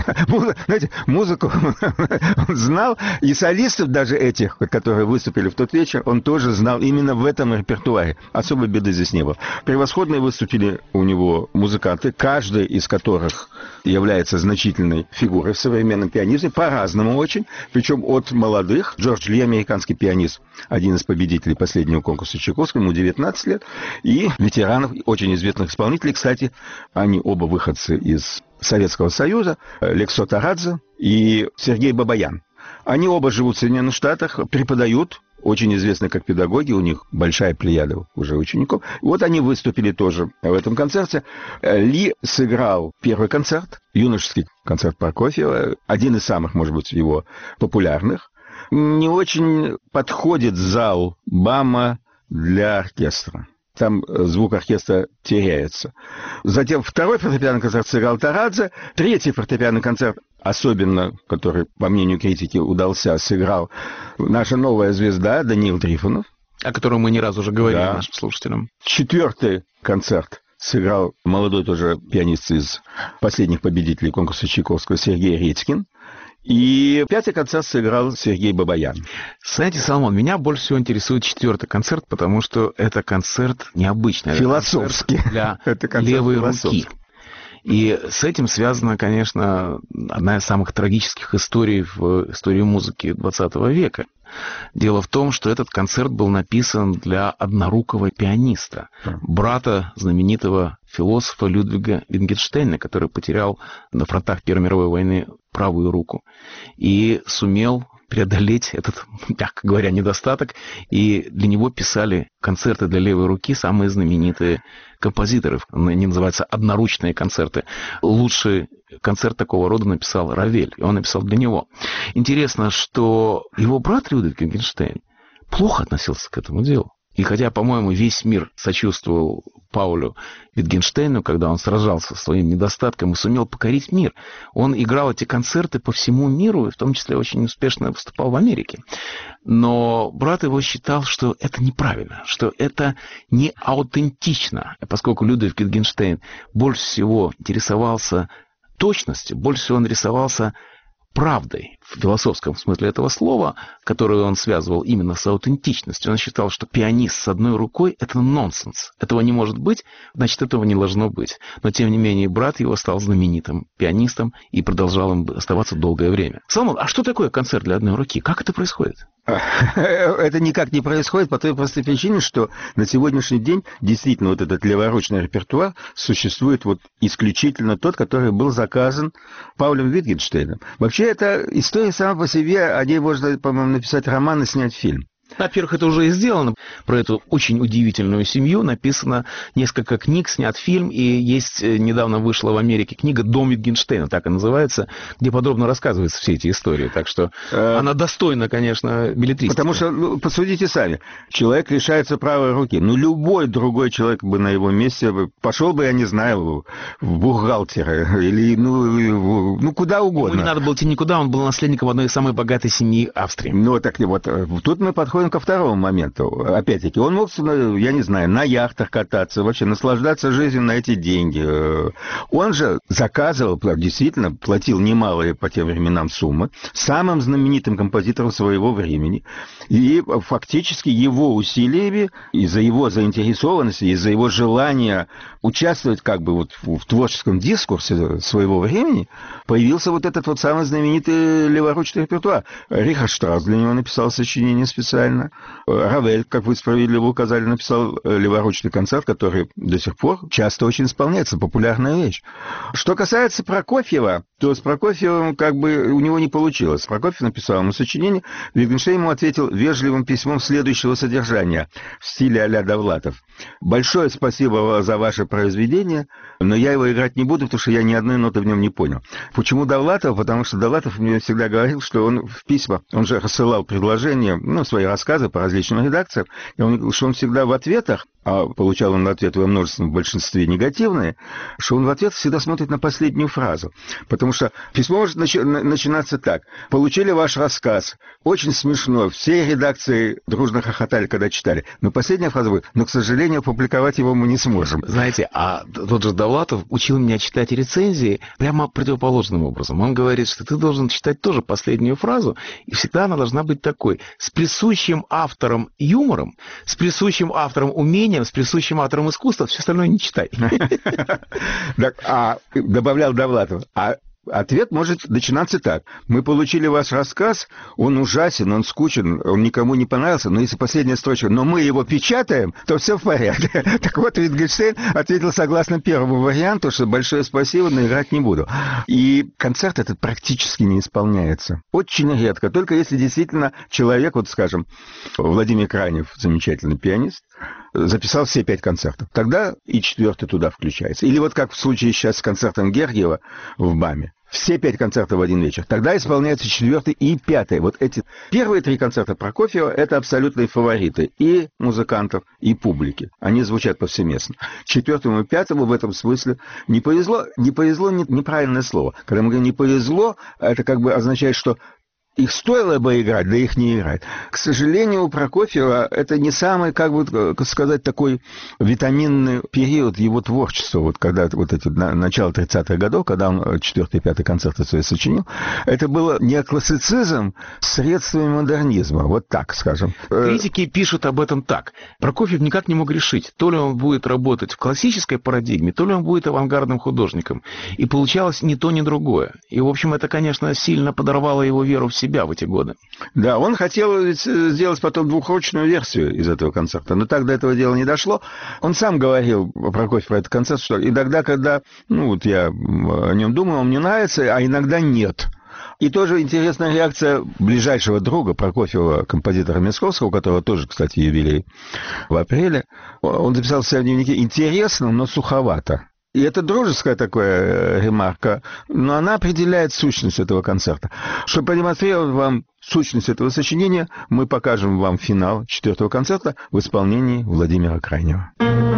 Знаете, музыку он знал, и солистов даже этих, которые выступили в тот вечер, он тоже знал именно в этом репертуаре. Особой беды здесь не было. Превосходные выступили у него музыканты, каждый из которых является значительной фигурой в современном пианизме, по-разному очень, причем от молодых. Джордж Ли, американский пианист, один из победителей последнего конкурса Чайковского, ему девятнадцать лет, и ветеранов, очень известных исполнителей, кстати, они оба выходцы из Советского Союза, Лексо Тарадзе и Сергей Бабаян. Они оба живут в Соединенных Штатах, преподают, очень известны как педагоги, у них большая плеяда уже учеников. Вот они выступили тоже в этом концерте. Ли сыграл первый концерт, юношеский концерт Прокофьева, один из самых, может быть, его популярных. Не очень подходит зал Бама для оркестра. Там звук оркестра теряется. Затем второй фортепианный концерт сыграл Тарадзе. Третий фортепианный концерт, особенно, который, по мнению критики, удался, сыграл наша новая звезда Даниил Трифонов. О котором мы не раз уже говорили да. нашим слушателям. Четвертый концерт сыграл молодой тоже пианист из последних победителей конкурса Чайковского Сергей Редькин. И пятый концерт сыграл Сергей Бабаян. Знаете, Соломон, меня больше всего интересует четвертый концерт, потому что это концерт необычный. Философский. Это для это левой руки. И с этим связана, конечно, одна из самых трагических историй в истории музыки двадцатого века. Дело в том, что этот концерт был написан для однорукого пианиста, брата знаменитого философа Людвига Витгенштейна, который потерял на фронтах Первой мировой войны правую руку и сумел преодолеть этот, мягко говоря, недостаток, и для него писали концерты для левой руки самые знаменитые композиторы. Они называются одноручные концерты. Лучший концерт такого рода написал Равель, и он написал для него. Интересно, что его брат Людвиг Витгенштейн плохо относился к этому делу. И хотя, по-моему, весь мир сочувствовал Паулю Витгенштейну, когда он сражался со своим недостатком и сумел покорить мир, он играл эти концерты по всему миру, и в том числе очень успешно выступал в Америке. Но брат его считал, что это неправильно, что это не аутентично, поскольку Людвиг Витгенштейн больше всего интересовался точностью, больше всего он интересовался правдой, в философском смысле этого слова, которую он связывал именно с аутентичностью. Он считал, что пианист с одной рукой – это нонсенс. Этого не может быть, значит, этого не должно быть. Но, тем не менее, брат его стал знаменитым пианистом и продолжал им оставаться долгое время. Соломон, а что такое концерт для одной руки? Как это происходит? Это никак не происходит по той простой причине, что на сегодняшний день действительно вот этот леворучный репертуар существует вот исключительно тот, который был заказан Паулем Витгенштейном. Вообще, это история сама по себе, о ней можно, по-моему, написать роман и снять фильм. Во-первых, это уже и сделано. Про эту очень удивительную семью написано несколько книг, снят фильм, и есть, недавно вышла в Америке книга «Дом Витгенштейна», так и называется, где подробно рассказываются все эти истории. Так что э... она достойна, конечно, беллетристики. Потому что, ну, посудите сами, человек лишается правой руки. Ну, любой другой человек бы на его месте пошел бы, я не знаю, в бухгалтера или, ну, ну куда угодно. Ему не надо было идти никуда, он был наследником одной из самых богатой семьи Австрии. Ну, так вот, тут мы подходим ко второму моменту. Опять-таки, он мог, я не знаю, на яхтах кататься, вообще наслаждаться жизнью на эти деньги. Он же заказывал, действительно, платил немалые по тем временам суммы самым знаменитым композитором своего времени. И фактически его усилиями, из-за его заинтересованности, из-за его желания участвовать как бы вот в творческом дискурсе своего времени, появился вот этот вот самый знаменитый леворучный репертуар. Рихард Штраус для него написал сочинение специально. Равель, как вы справедливо указали, написал леворучный концерт, который до сих пор часто очень исполняется, популярная вещь. Что касается Прокофьева, то с Прокофьевым как бы у него не получилось. Прокофьев написал ему сочинение, Wittgenstein ему ответил вежливым письмом следующего содержания в стиле а-ля Довлатов. «Большое спасибо за ваше произведение, но я его играть не буду, потому что я ни одной ноты в нем не понял». Почему Довлатов? Потому что Довлатов мне всегда говорил, что он в письма, он же рассылал предложения, ну, свои рассказы по различным редакциям, и он говорил, что он всегда в ответах, а получал он ответы во множественном большинстве негативные, что он в ответ всегда смотрит на последнюю фразу. Потому что письмо может начи- начинаться так. «Получили ваш рассказ. Очень смешно. Все редакции дружно хохотали, когда читали». Но последняя фраза будет: «Но, к сожалению, опубликовать его мы не сможем». Знаете, а тот же Довлатов учил меня читать рецензии прямо противоположным образом. Он говорит, что ты должен читать тоже последнюю фразу, и всегда она должна быть такой: с присущим автором юмором, с присущим автором умением, с присущим автором искусства, все остальное не читай. А добавлял Довлатов, а ответ может начинаться так. Мы получили ваш рассказ, он ужасен, он скучен, он никому не понравился, но если последняя строчка, но мы его печатаем, то все в порядке. Так вот, Wittgenstein ответил согласно первому варианту, что большое спасибо, но играть не буду. И концерт этот практически не исполняется. Очень редко, только если действительно человек, вот скажем, Владимир Кранев, замечательный пианист, записал все пять концертов. Тогда и четвертый туда включается. Или вот как в случае сейчас с концертом Гергиева в БАМе. Все пять концертов в один вечер. Тогда исполняется четвертый и пятый. Вот эти первые три концерта Прокофьева — это абсолютные фавориты и музыкантов, и публики. Они звучат повсеместно. Четвертому и пятому в этом смысле не повезло. Не повезло — неправильное слово. Когда мы говорим «не повезло», это как бы означает, что их стоило бы играть, да их не играть. К сожалению, у Прокофьева это не самый, как бы как сказать, такой витаминный период его творчества. Вот когда вот эти начало тридцатых годов, когда он четвертый и пятый концерты свои сочинил, это было неоклассицизм с средствами модернизма. Вот так, скажем. Критики пишут об этом так. Прокофьев никак не мог решить, то ли он будет работать в классической парадигме, то ли он будет авангардным художником. И получалось ни то, ни другое. И, в общем, это, конечно, сильно подорвало его веру в себя в эти годы. Да, он хотел сделать потом двухручную версию из этого концерта, но так до этого дела не дошло. Он сам говорил, Прокофьев, про этот концерт, что иногда, когда, ну вот я о нем думаю, он мне нравится, а иногда нет. И тоже интересная реакция ближайшего друга Прокофьева, композитора Мясковского, у которого тоже, кстати, юбилей в апреле. Он записал в своем дневнике: «Интересно, но суховато». И это дружеская такая ремарка, но она определяет сущность этого концерта. Чтобы продемонстрировать вам сущность этого сочинения, мы покажем вам финал четвертого концерта в исполнении Владимира Крайнева.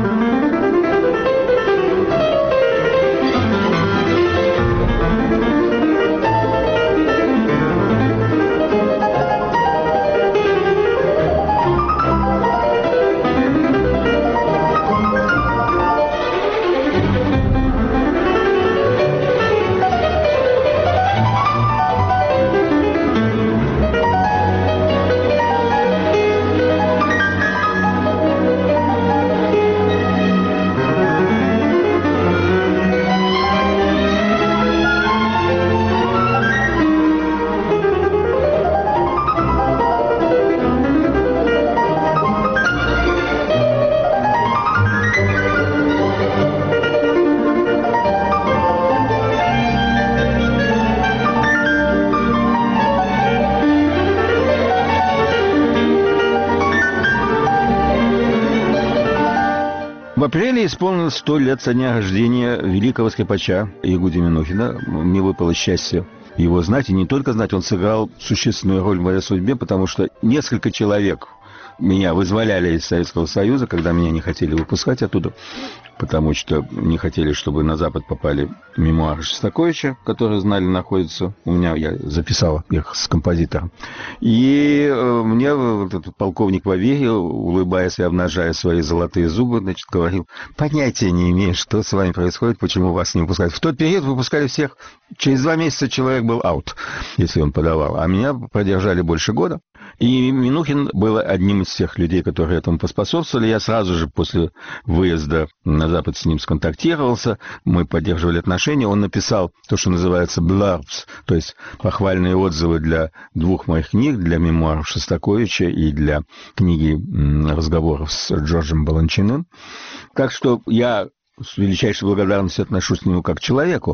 В апреле исполнилось сто лет со дня рождения великого скрипача Ягуди Минохина. Мне выпало счастье его знать, и не только знать, он сыграл существенную роль в моей судьбе, потому что несколько человек меня вызволяли из Советского Союза, когда меня не хотели выпускать оттуда, потому что не хотели, чтобы на Запад попали мемуары Шостаковича, которые знали, находятся у меня, я записал их с композитором. И э, мне вот этот полковник Ваверьев, улыбаясь и обнажая свои золотые зубы, значит, говорил: понятия не имею, что с вами происходит, почему вас не выпускают. В тот период выпускали всех, через два месяца человек был аут, если он подавал, а меня продержали больше года. И Минухин был одним из тех людей, которые этому поспособствовали. Я сразу же после выезда на Запад с ним сконтактировался, мы поддерживали отношения. Он написал то, что называется blurbs, то есть похвальные отзывы для двух моих книг, для мемуаров Шостаковича и для книги разговоров с Джорджем Баланчиным. Так что я с величайшей благодарностью отношусь к нему как к человеку,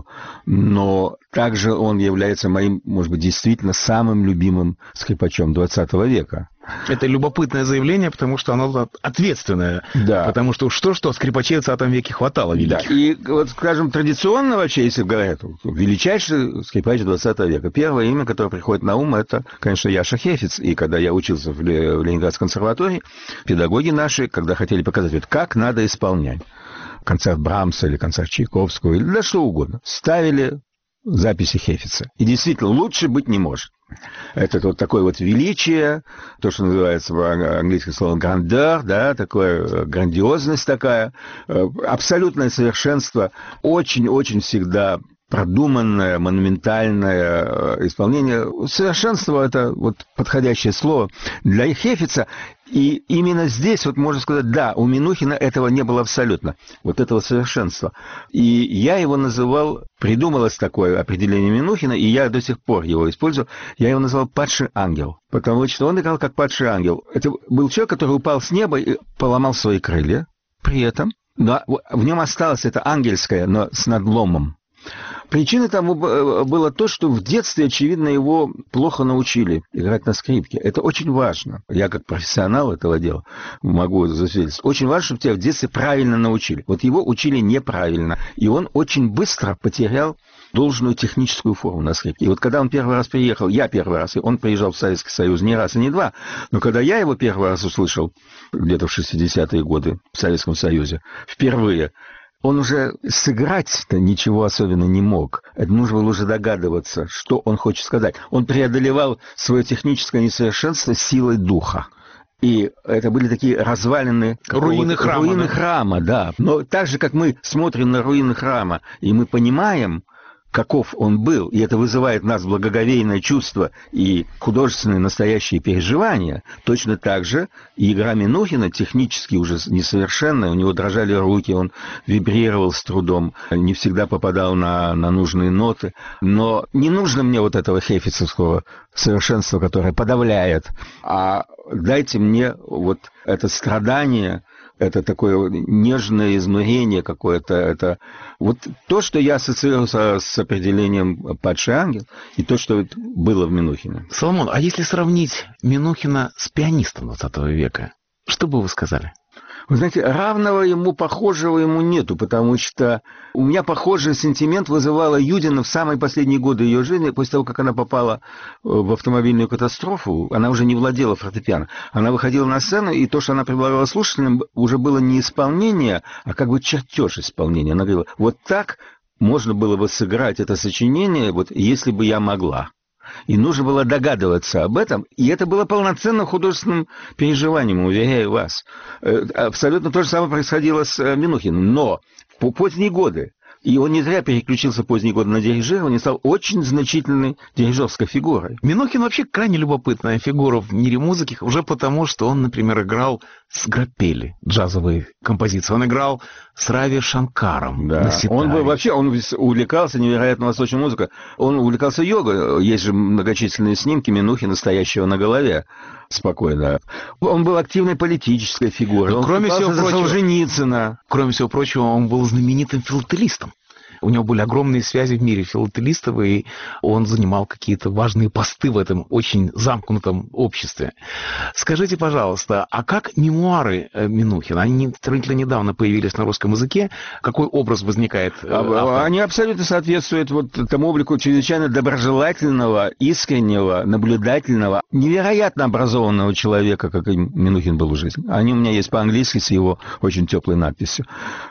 но также он является моим, может быть, действительно самым любимым скрипачом двадцатого века. Это любопытное заявление, потому что оно ответственное. Да. Потому что уж то-что скрипачей в двадцатом веке хватало великих. Да. И вот, скажем, традиционно вообще, если говорят, величайший скрипач двадцатого века. Первое имя, которое приходит на ум, это, конечно, Яша Хефиц. И когда я учился в Ленинградской консерватории, педагоги наши, когда хотели показать, вот, как надо исполнять концерт Брамса или концерт Чайковского, или да что угодно, ставили записи Хефица. И действительно, лучше быть не может. Это вот такое вот величие, то, что называется в английском словом grandeur, да, такое грандиозность такая, абсолютное совершенство, очень-очень всегда продуманное, монументальное исполнение. Совершенство — это вот подходящее слово для Хефица. И именно здесь, вот можно сказать, да, у Минухина этого не было абсолютно, вот этого совершенства. И я его называл, придумалось такое определение Минухина, и я до сих пор его использую, я его называл «падший ангел», потому что он играл как падший ангел. Это был человек, который упал с неба и поломал свои крылья, при этом, но в нем осталось это ангельское, но с надломом. Причиной тому было то, что в детстве, очевидно, его плохо научили играть на скрипке. Это очень важно. Я, как профессионал этого дела, могу засвидетельствовать. Очень важно, чтобы тебя в детстве правильно научили. Вот его учили неправильно. И он очень быстро потерял должную техническую форму на скрипке. И вот когда он первый раз приехал, я первый раз, и он приезжал в Советский Союз не раз и не два, но когда я его первый раз услышал, где-то в шестидесятые годы в Советском Союзе, впервые, он уже сыграть-то ничего особенно не мог. Это нужно было уже догадываться, что он хочет сказать. Он преодолевал свое техническое несовершенство силой духа. И это были такие развалины... Руины храма. Руины да? храма, да. Но так же, как мы смотрим на руины храма, и мы понимаем, каков он был, и это вызывает в нас благоговейное чувство и художественные настоящие переживания, точно так же и игра Минухина технически уже несовершенная, у него дрожали руки, он вибрировал с трудом, не всегда попадал на, на нужные ноты, но не нужно мне вот этого хефицевского совершенства, которое подавляет, а дайте мне вот это страдание, это такое нежное изнурение какое-то, это вот то, что я ассоциирую со, с определением «падший ангел», и то, что было в Минухине. Соломон, а если сравнить Минухина с пианистом двадцатого века, что бы вы сказали? Вы знаете, равного ему, похожего ему нету, потому что у меня похожий сентимент вызывала Юдина в самые последние годы ее жизни, после того, как она попала в автомобильную катастрофу, она уже не владела фортепиано. Она выходила на сцену, и то, что она предлагала слушателям, уже было не исполнение, а как бы чертеж исполнения. Она говорила, вот так можно было бы сыграть это сочинение, вот если бы я могла. И нужно было догадываться об этом, и это было полноценным художественным переживанием, уверяю вас. Абсолютно то же самое происходило с Минухиным, но в поздние годы, и он не зря переключился в поздние годы на дирижирование, стал очень значительной дирижерской фигурой. Минухин вообще крайне любопытная фигура в мире музыки, уже потому, что он, например, играл с Граппелли, джазовые композиции. Он играл с Рави Шанкаром. Да. Он был, вообще он увлекался невероятно восточной музыкой. Он увлекался йогой. Есть же многочисленные снимки Минухина, стоящего на голове спокойно. Он был активной политической фигурой. Он кроме всего за прочего, Солженицына. Кроме всего прочего, он был знаменитым филателистом. У него были огромные связи в мире филателистов, и он занимал какие-то важные посты в этом очень замкнутом обществе. Скажите, пожалуйста, а как мемуары Минухина? Они сравнительно недавно появились на русском языке. Какой образ возникает? Автор? Они абсолютно соответствуют вот тому облику чрезвычайно доброжелательного, искреннего, наблюдательного, невероятно образованного человека, как и Минухин был в жизни. Они у меня есть по-английски с его очень теплой надписью.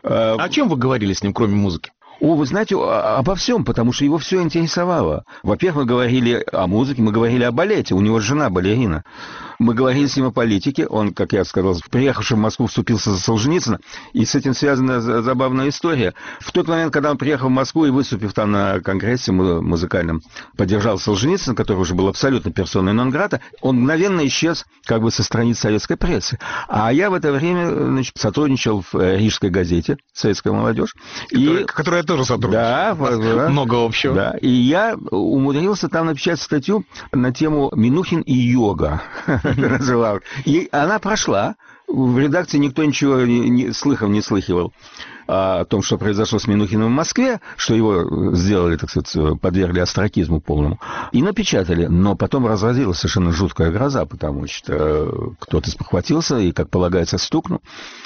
О чем вы говорили с ним, кроме музыки? О, вы знаете, обо всем, потому что его все интересовало. Во-первых, мы говорили о музыке, мы говорили о балете. У него жена балерина. Мы говорили с ним о политике. Он, как я сказал, приехавший в Москву, вступился за Солженицына. И с этим связана забавная история. В тот момент, когда он приехал в Москву и, выступив там на конгрессе музыкальном, поддержал Солженицына, который уже был абсолютно персоной нон-грата, он мгновенно исчез как бы со страниц советской прессы. А я в это время, значит, сотрудничал в Рижской газете «Советская молодежь». Которая, и... которая тоже сотрудничала. Да, да, много общего. Да, и я умудрился там написать статью на тему «Минухин и йога». И она прошла. В редакции никто ничего не, слыхом не слыхивал. о том, что произошло с Минухиным в Москве, что его сделали, так сказать, подвергли остракизму полному, и напечатали. Но потом разразилась совершенно жуткая гроза, потому что кто-то спохватился и, как полагается, стукнул.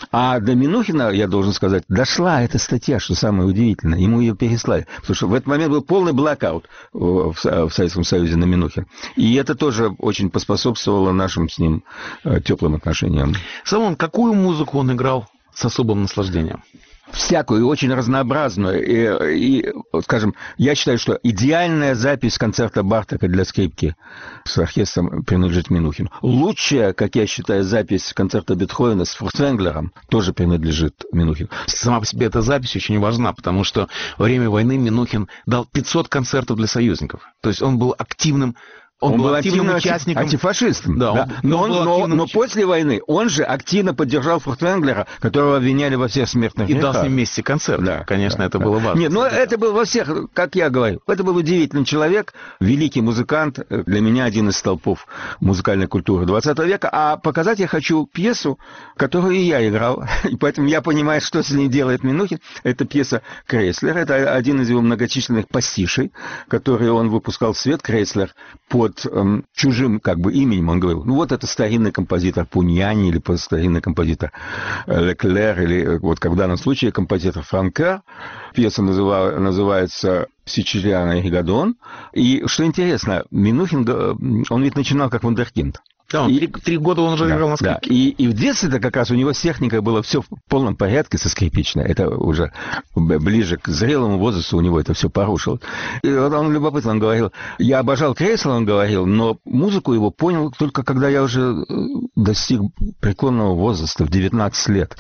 А до Минухина, я должен сказать, дошла эта статья, что самое удивительное. Ему ее переслали. Потому что в этот момент был полный блокаут в Советском Союзе на Минухин. И это тоже очень поспособствовало нашим с ним теплым отношениям. Соломон, какую музыку он играл с особым наслаждением? Всякую, очень разнообразную. И, и, скажем, я считаю, что идеальная запись концерта Бартока для скрипки с оркестром принадлежит Минухину. Лучшая, как я считаю, запись концерта Бетховена с Фуртвенглером тоже принадлежит Минухину. Сама по себе эта запись очень важна, потому что во время войны Минухин дал пятьсот концертов для союзников. То есть он был активным Он, он был, был активным участником. Антифашистом. Да, да. Он, но, он он, но, но после войны он же активно поддержал Фуртвенглера, которого обвиняли во всех смертных и грехах. И дал с ним вместе концерт. Да, Конечно, да, это да. было важно. Нет, но это был во всех, как я говорю, это был удивительный человек, великий музыкант, для меня один из столпов музыкальной культуры двадцатого века. А показать я хочу пьесу, которую и я играл. И поэтому я понимаю, что с ней делает Минухин. Это пьеса Крейслер. Это один из его многочисленных пастишей, которые он выпускал в свет. Крейслер под эм, чужим как бы именем. Он говорил, ну вот это старинный композитор Пуньяни или старинный композитор Леклер, или вот как в данном случае композитор Франкер. Пьеса называ, называется «Сичилиано и Ригадон». И что интересно, Минухин, он ведь начинал как вундеркинд. Да, он и, три, три года он уже да, играл на скрипке. Да. И, и в детстве-то как раз у него с техникой было все в полном порядке со скрипичной. Это уже ближе к зрелому возрасту у него это все порушилось. И вот он любопытно, он говорил, я обожал Крейслера, он говорил, но музыку его понял только когда я уже достиг преклонного возраста в девятнадцать лет.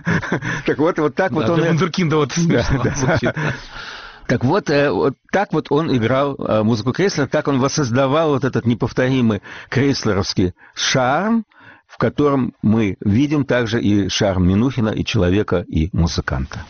Так вот, вот так вот он... Для вундеркинда вот смешно звучит. Так вот, э, вот так вот он играл э, музыку Крейслера, так он воссоздавал вот этот неповторимый крейслеровский шарм, в котором мы видим также и шарм Минухина, и человека, и музыканта.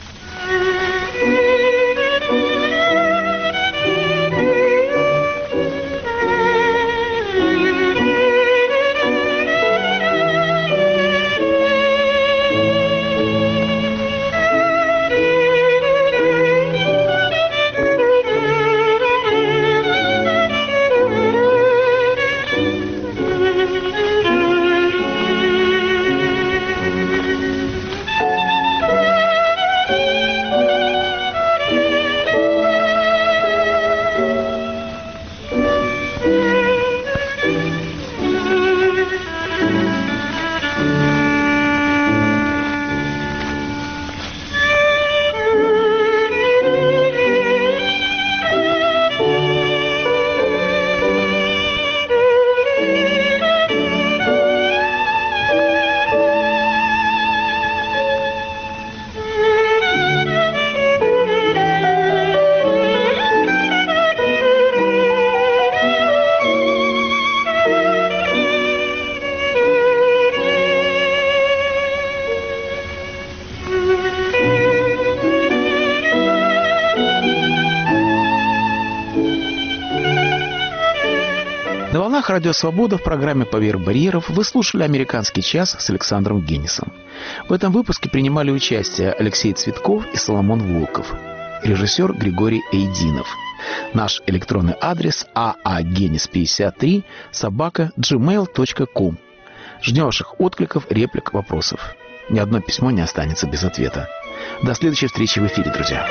Радио Свобода в программе «Поверх барьеров» вы слушали «Американский час» с Александром Генисом. В этом выпуске принимали участие Алексей Цветков и Соломон Волков, режиссер Григорий Эйдинов. Наш электронный адрес а а генис пятьдесят три собака джи мейл точка ком. Ждем ваших откликов, реплик, вопросов. Ни одно письмо не останется без ответа. До следующей встречи в эфире, друзья.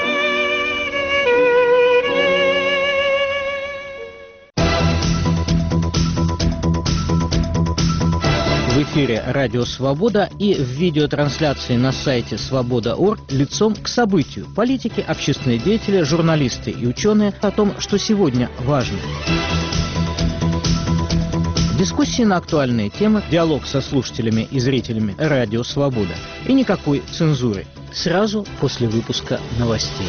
В эфире «Радио Свобода» и в видеотрансляции на сайте свобода точка орг лицом к событию. Политики, общественные деятели, журналисты и ученые о том, что сегодня важно. Дискуссии на актуальные темы, диалог со слушателями и зрителями «Радио Свобода». И никакой цензуры. Сразу после выпуска новостей.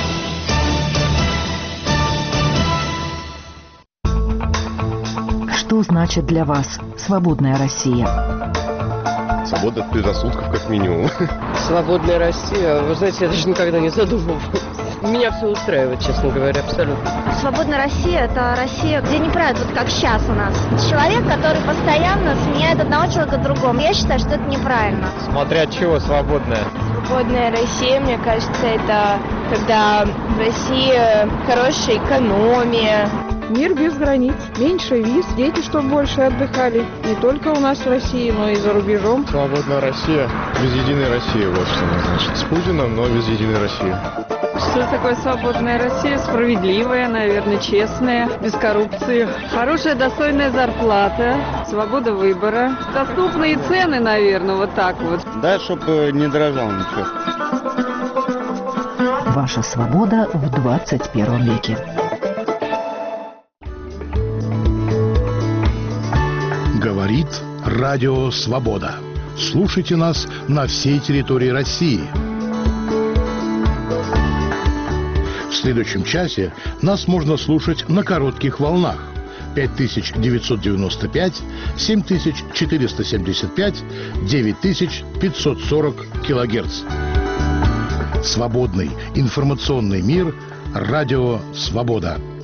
Что значит для вас свободная Россия? Свобода от предрассудков, как минимум. Свободная Россия, вы знаете, я даже никогда не задумывалась. Меня все устраивает, честно говоря, абсолютно. Свободная Россия – это Россия, где не правят, вот как сейчас у нас. Человек, который постоянно сменяет одного человека другому. Я считаю, что это неправильно. Смотря от чего свободная. Свободная Россия, мне кажется, это когда в России хорошая экономия. Мир без границ, меньше виз, дети, чтобы больше отдыхали. Не только у нас в России, но и за рубежом. Свободная Россия, без единой России, вот что она значит. С Путиным, но без единой России. Что такое свободная Россия? Справедливая, наверное, честная, без коррупции. Хорошая, достойная зарплата, свобода выбора. Доступные цены, наверное, вот так вот. Да, чтобы не дрожал ничего. Ваша свобода в двадцать первом веке. Говорит Радио Свобода. Слушайте нас на всей территории России. В следующем часе нас можно слушать на коротких волнах пять тысяч девятьсот девяносто пять, семь тысяч четыреста семьдесят пять, девять тысяч пятьсот сорок килогерц. Свободный информационный мир. Радио Свобода.